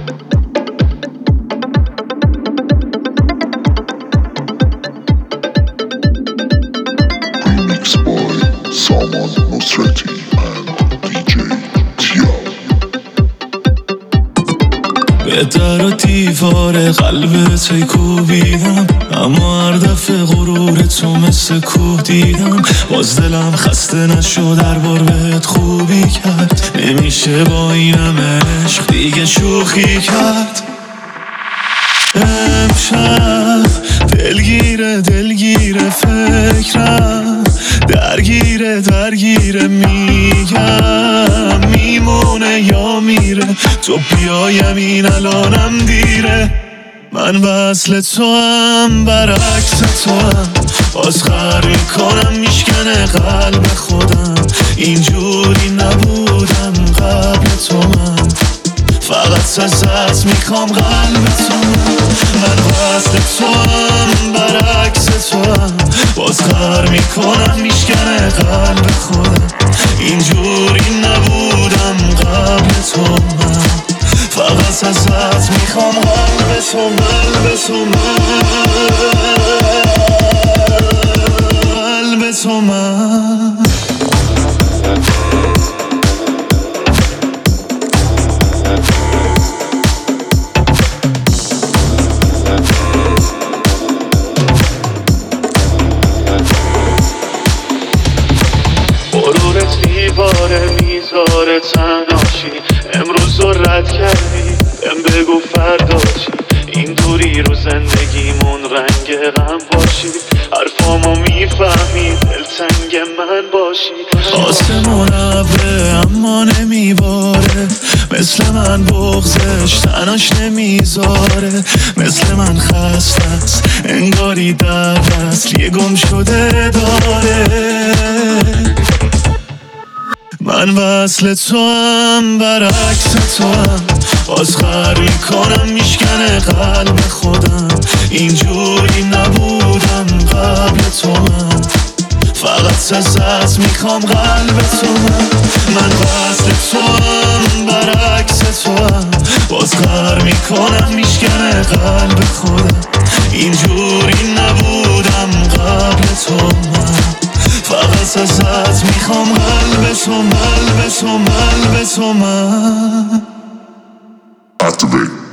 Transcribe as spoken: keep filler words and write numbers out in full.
به در و دیوار قلبت کوبیدم، اما هر دفعه غرور تو مثل کوه دیدم. باز دلم خسته نشد هر بار بهت خوبی کرد، نمیشه با اینم عشق دیگه شوخی کرد. امشب دلگیره دلگیره فکرم، درگیره درگیره میگم میمونه یا میره، تو بیایم این الانم دیره. من وصل تو هم برعکس تو هم، باز خر میکنم میشکنه قلب خودم. اینجوری نبودم قبل تو، من فقط ازت میخوام قلب تو. من وصل تو هم برعکس تو هم، باز خر میکنم میشکنه قلب خودم. اینجوری نبودم قبل تو، من فقط ازت میخوام قلب تو. قلب تو قلب تو من غرورت دیواره میذاره تنهاشی، امروز رو رد کردی ام بگو فردا چی. اینطوری رو زندگیمون رنگ غم باشی، حرفامو میفهمی دلتنگ من باشی. آسمون ابره اما نمیباره، مثل من بغزش تناش نمیذاره. مثل من خسته است انگاری در وصل یه گم شده داره. من وصل تو هم برعکس تو هم، باز خر میکنم میشکنه قلب خودم. اینجوری نبودم قبل تو، من فقط ازت میخوام قلب تو. من من وصل تو هم برعکس تو هم، باز خر میکنم میشکنه قلب خودم. اینجوری نبودم قبل تو، من فقط ازت میخوام قلب تو. قلب تو قلب تو من. Activate.